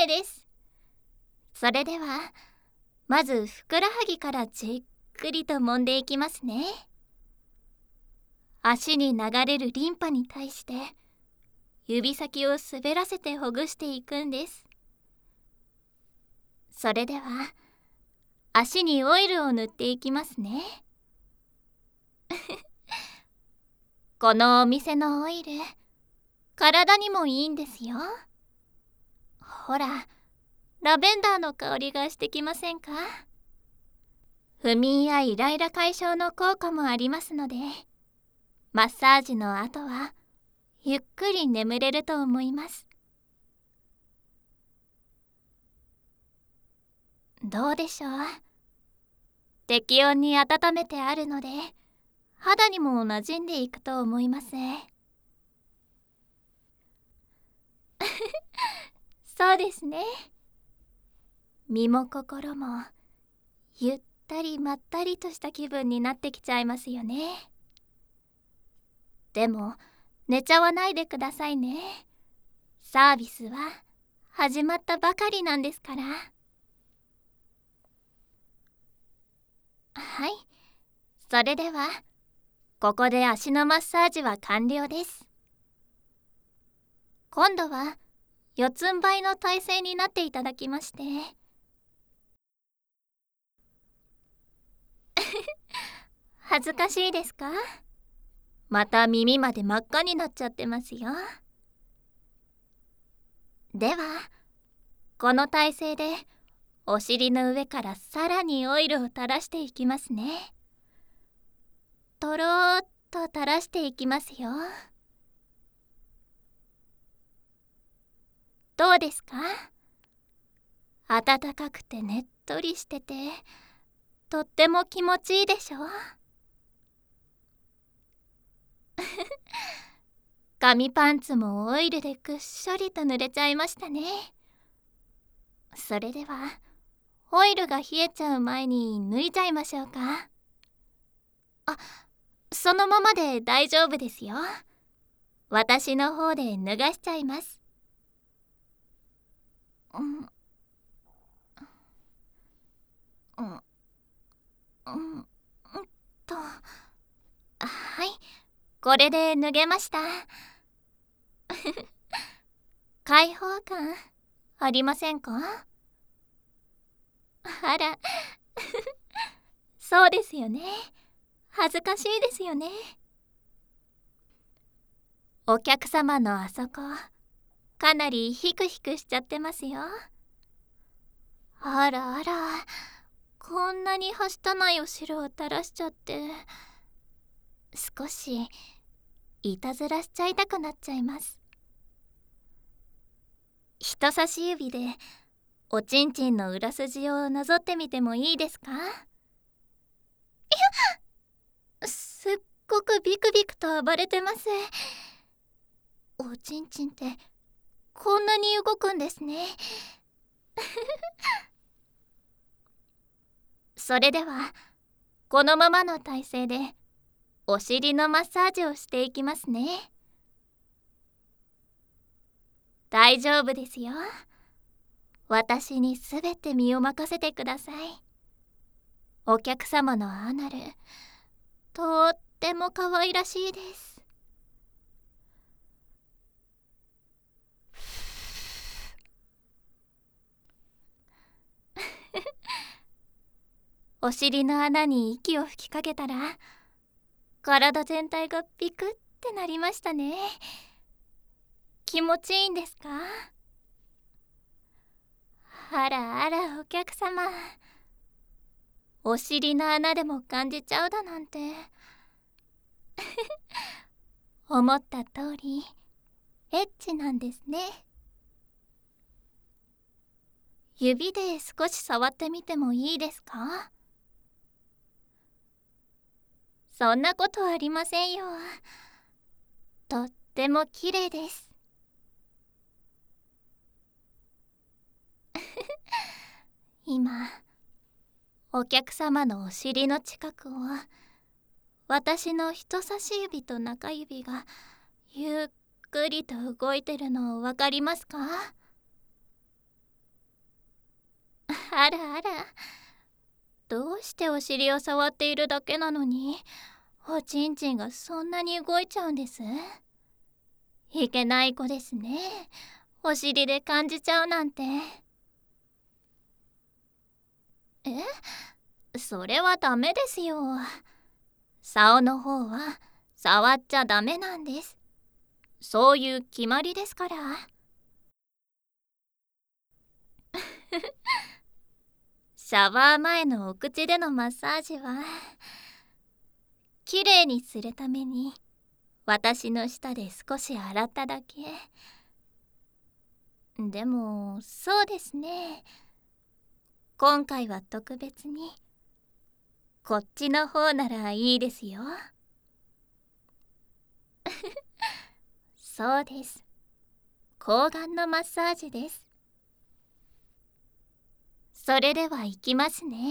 OK です。それではまずふくらはぎからじっくりと揉んでいきますね。足に流れるリンパに対して指先を滑らせてほぐしていくんです。それでは足にオイルを塗っていきますね。このお店のオイル、体にもいいんですよ。ほら、ラベンダーの香りがしてきませんか？不眠やイライラ解消の効果もありますので、マッサージの後はゆっくり眠れると思います。どうでしょう？適温に温めてあるので、肌にも馴染んでいくと思います。そうですね。身も心もゆったりまったりとした気分になってきちゃいますよね。でも寝ちゃわないでくださいね。サービスは始まったばかりなんですから。はい、それではここで足のマッサージは完了です。今度は四つん這いの体勢になっていただきまして恥ずかしいですか？また耳まで真っ赤になっちゃってますよ。ではこの体勢でお尻の上からさらにオイルを垂らしていきますね。とろーっと垂らしていきますよ。どうですか？暖かくてねっとりしててとっても気持ちいいでしょ？紙パンツもオイルでぐっしょりと濡れちゃいましたね。それではオイルが冷えちゃう前に脱いじゃいましょうか。あ、そのままで大丈夫ですよ。私の方で脱がしちゃいます。はい、これで脱げました。開放感ありませんか？あらそうですよね。恥ずかしいですよね。お客様のあそこかなりヒクヒクしちゃってますよ。あらあら、こんなにはしたないお汁を垂らしちゃって少しいたずらしちゃいたくなっちゃいます。人差し指でおちんちんの裏筋をなぞってみてもいいですか？すっごくビクビクと暴れてます。おちんちんってこんなに動くんですね。それではこのままの体勢でお尻のマッサージをしていきますね。大丈夫ですよ。私にすべて身を任せてください。お客様のアナルとっても可愛らしいです。お尻の穴に息を吹きかけたら体全体がピクってなりましたね。気持ちいいんですか？あらあらお客様、お尻の穴でも感じちゃうだなんて思った通りエッチなんですね。指で少し触ってみてもいいですか？そんなことありませんよ。とっても綺麗です。今お客様のお尻の近くを私の人差し指と中指がゆっくりと動いてるのわかりますか？ あらあら、どうしてお尻を触っているだけなのにおちんちんがそんなに動いちゃうんです？いけない子ですね。お尻で感じちゃうなんて。それはダメですよ。竿の方は触っちゃダメなんです。そういう決まりですから。シャワー前のお口でのマッサージはきれいにするために私の舌で少し洗っただけ。でもそうですね、今回は特別にこっちの方ならいいですよ。そうです、抗がんのマッサージです。それでは行きますね。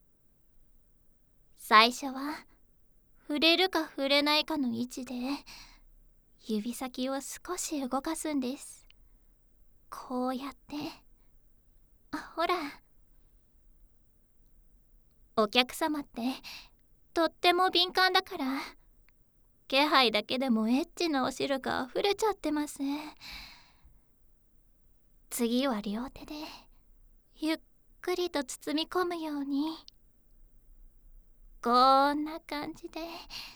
最初は触れるか触れないかの位置で指先を少し動かすんです。こうやって。ほら、お客様ってとっても敏感だから、気配だけでもエッチなお汁が溢れちゃってます。次は両手でゆっくりと包み込むように、こんな感じで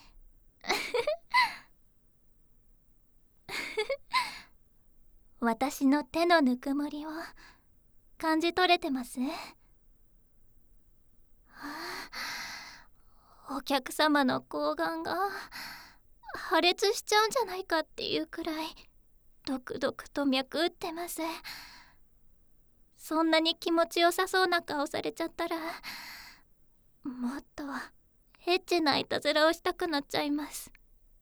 私の手のぬくもりを感じ取れてます？お客様の睾丸が破裂しちゃうんじゃないかっていうくらいドクドクと脈打ってます。そんなに気持ちよさそうな顔されちゃったら、もっとエッチないたずらをしたくなっちゃいます。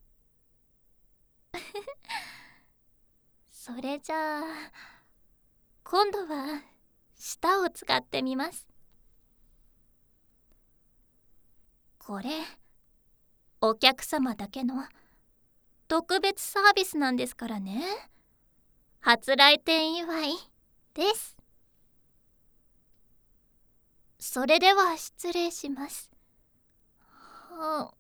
それじゃあ今度は舌を使ってみます。これお客様だけの特別サービスなんですからね。初来店祝いです。それでは失礼します。は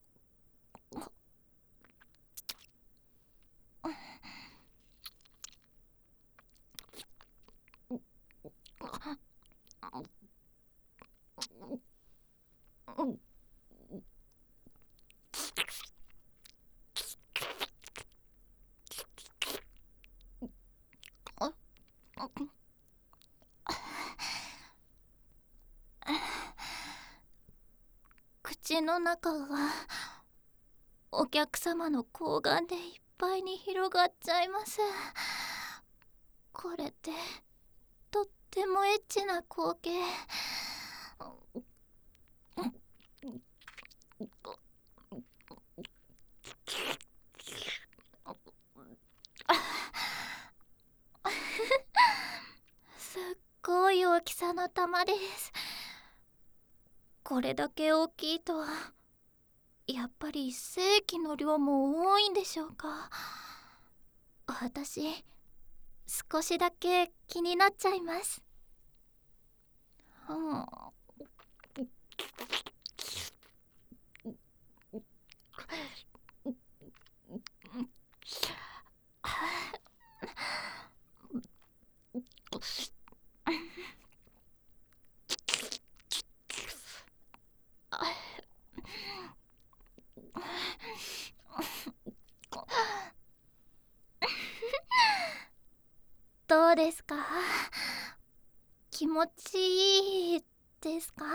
口の中がお客様の睾丸でいっぱいに広がっちゃいます。これってとってもエッチな光景。すっごい大きさの玉です。これだけ大きいとやっぱり精液の量も多いんでしょうか。私少しだけ気になっちゃいます。どうですか？気持ちいいですか？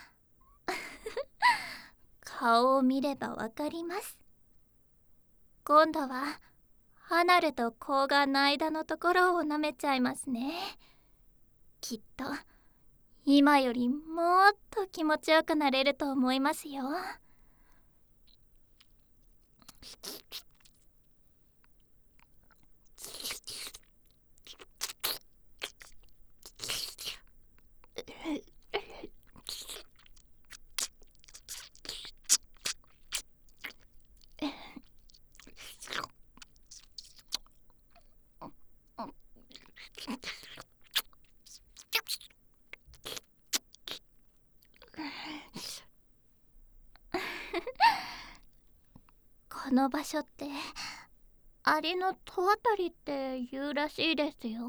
顔を見ればわかります。今度はアナルと睾丸の間のところを舐めちゃいますね。きっと今よりもっと気持ちよくなれると思いますよ。 の場所ってアリの戸あたりって言うらしいですよ。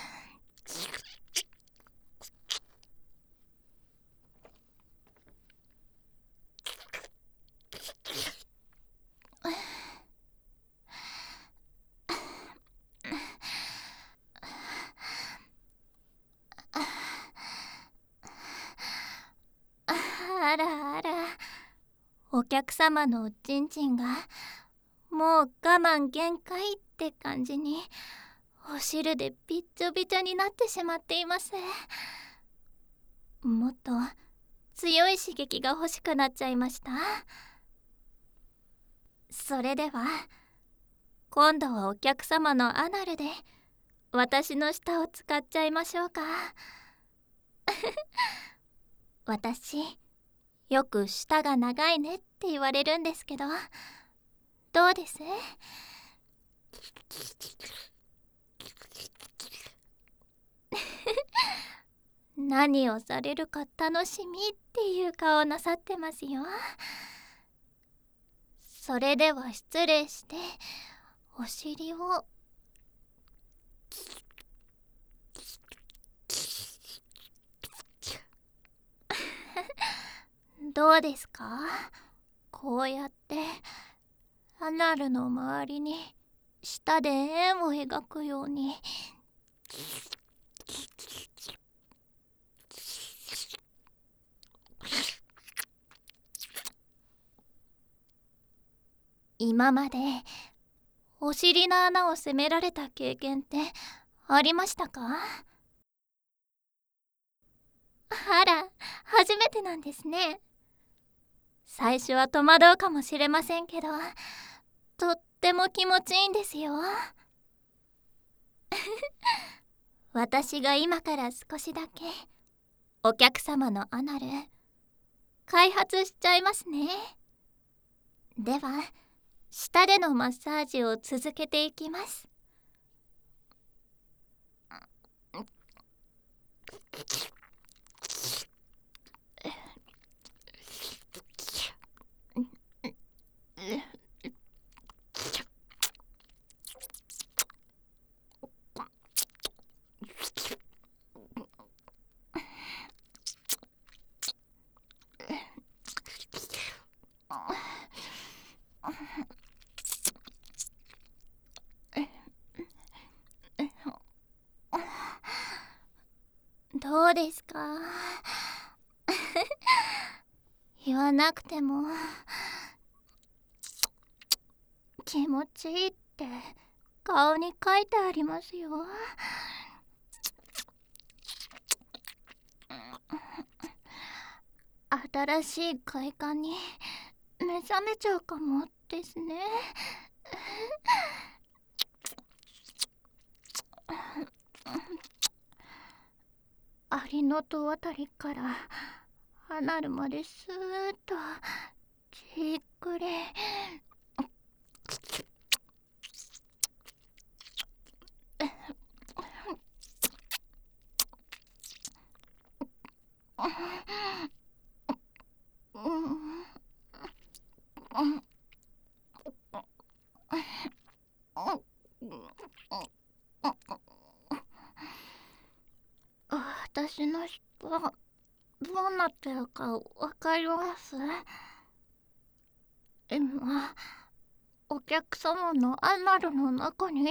あらあら、お客様のおちんちんがもう我慢限界って感じにお汁でびっちょびちょになってしまっています。もっと強い刺激が欲しくなっちゃいました。それでは今度はお客様のアナルで私の舌を使っちゃいましょうか。私よく舌が長いねって言われるんですけど、どうです？何をされるか楽しみっていう顔なさってますよ。それでは失礼してお尻をどうですか？こうやってアナルの周りに舌で円を描くように。今までお尻の穴を責められた経験ってありましたか？あら、初めてなんですね。最初は戸惑うかもしれませんけど、とっても気持ちいいんですよ。私が今から少しだけお客様のアナル開発しちゃいますね。では舌でのマッサージを続けていきます。どうですか？言わなくても気持ちいいって顔に書いてありますよ。新しい快感に目覚めちゃうかもですね。アリの戸あたりからアナルまでスーッとじっくり。私の舌どうなってるかわかります？今お客様のアナルの中に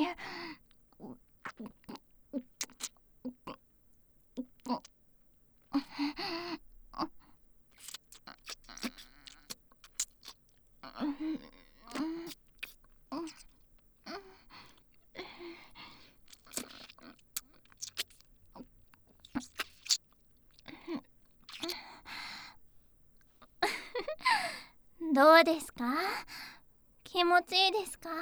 どうですか？気持ちいいですか？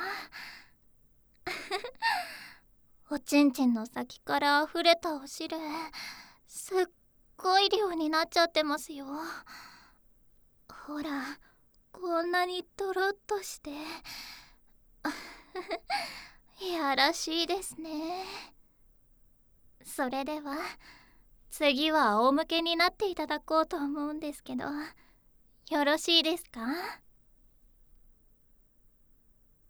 おちんちんの先からあふれたお汁すっごい量になっちゃってますよ。ほらこんなにとろっとしていやらしいですね。それでは次は仰向けになっていただこうと思うんですけど、よろしいですか？